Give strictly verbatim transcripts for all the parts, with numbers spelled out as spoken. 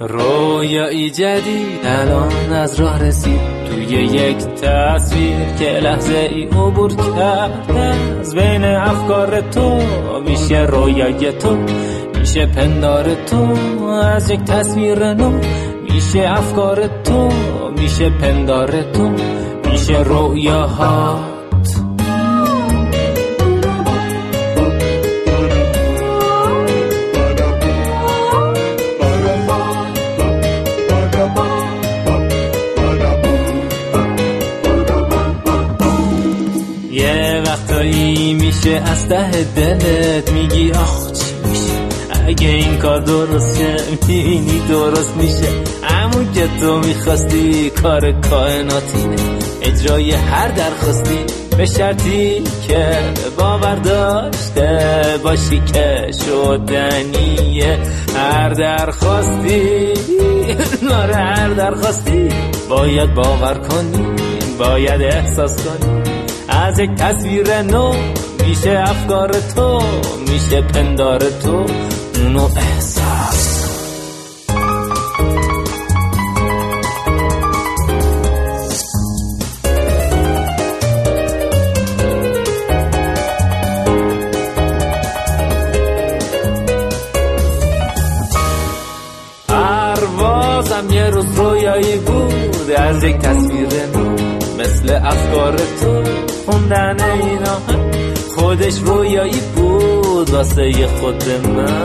رویایی جدید الان از راه رسید توی یک تصویر که لحظه ای عبور کرد از بین افکار تو. میشه رویای تو، میشه پندار تو از یک تصویر نو. میشه افکار تو، میشه پندار تو، میشه رویاهات. یه وقتایی میشه از ته دلت میگی آخ چی میشه اگه این کار درست شه، میبینی درست میشه. همون که تو میخواستی کار کائناتینه، اجرای هر درخواستی به شرطی که باور داشته باشی که شدنیه. هر درخواستی ناره هر درخواستی باید باور کنی، باید احساس کنی. از یک تصویر نو میشه افکار تو، میشه پندار تو، اونو احساس. پروازم یه روز رویایی بود از یک تصویر نو، مثل افکار تو خوندن اینا خودش رویایی بود واسه خود من.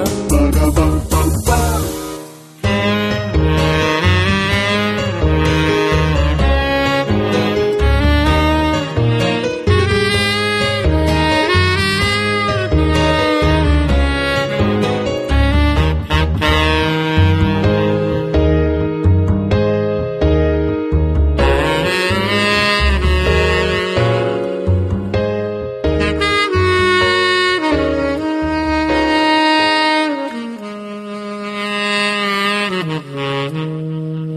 Mm-hmm.